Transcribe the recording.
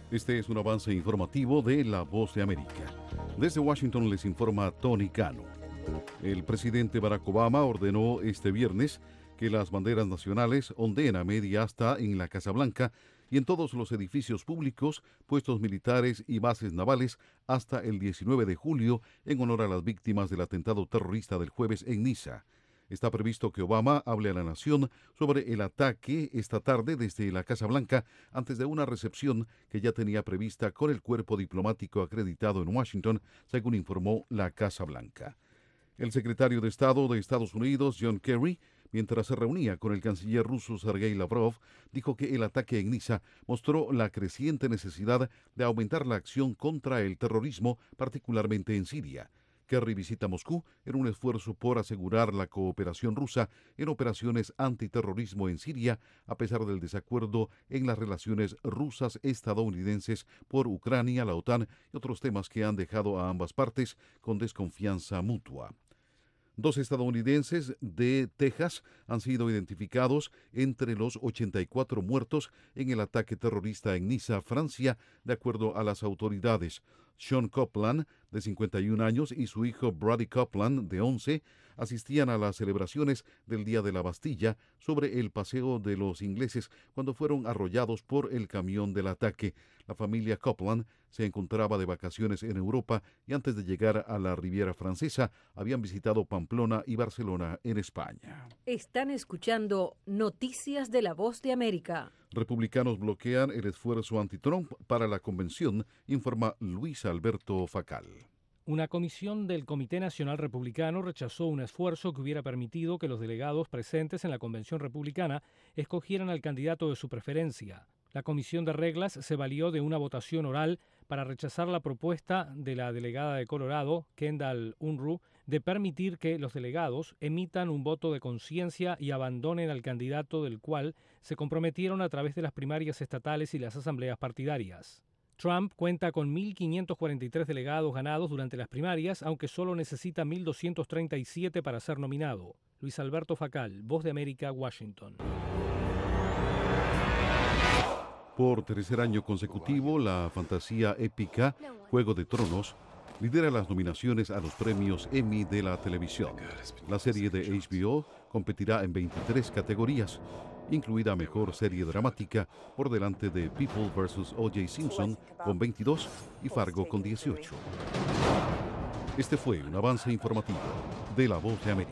Este es un avance informativo de La Voz de América. Desde Washington les informa Tony Cano. El presidente Barack Obama ordenó este viernes que las banderas nacionales ondeen a media asta en la Casa Blanca y en todos los edificios públicos, puestos militares y bases navales hasta el 19 de julio en honor a las víctimas del atentado terrorista del jueves en Niza. Está previsto que Obama hable a la nación sobre el ataque esta tarde desde la Casa Blanca antes de una recepción que ya tenía prevista con el cuerpo diplomático acreditado en Washington, según informó la Casa Blanca. El secretario de Estado de Estados Unidos, John Kerry, mientras se reunía con el canciller ruso Sergei Lavrov, dijo que el ataque en Niza mostró la creciente necesidad de aumentar la acción contra el terrorismo, particularmente en Siria. Kerry visita Moscú en un esfuerzo por asegurar la cooperación rusa en operaciones antiterrorismo en Siria, a pesar del desacuerdo en las relaciones rusas-estadounidenses por Ucrania, la OTAN y otros temas que han dejado a ambas partes con desconfianza mutua. 2 estadounidenses de Texas han sido identificados entre los 84 muertos en el ataque terrorista en Niza, Francia, de acuerdo a las autoridades. Sean Copeland, de 51 años, y su hijo Brady Copeland, de 11, asistían a las celebraciones del Día de la Bastilla sobre el paseo de los ingleses cuando fueron arrollados por el camión del ataque. La familia Copeland se encontraba de vacaciones en Europa y antes de llegar a la Riviera Francesa habían visitado Pamplona y Barcelona en España. Están escuchando Noticias de La Voz de América. Republicanos bloquean el esfuerzo anti-Trump para la convención, informa Luis Alberto Facal. Una comisión del Comité Nacional Republicano rechazó un esfuerzo que hubiera permitido que los delegados presentes en la convención republicana escogieran al candidato de su preferencia. La Comisión de Reglas se valió de una votación oral para rechazar la propuesta de la delegada de Colorado, Kendall Unruh, de permitir que los delegados emitan un voto de conciencia y abandonen al candidato del cual se comprometieron a través de las primarias estatales y las asambleas partidarias. Trump cuenta con 1.543 delegados ganados durante las primarias, aunque solo necesita 1.237 para ser nominado. Luis Alberto Facal, Voz de América, Washington. Por tercer año consecutivo, la fantasía épica Juego de Tronos lidera las nominaciones a los premios Emmy de la televisión. La serie de HBO competirá en 23 categorías, incluida Mejor Serie Dramática, por delante de People vs. O.J. Simpson con 22 y Fargo con 18. Este fue un avance informativo de La Voz de América.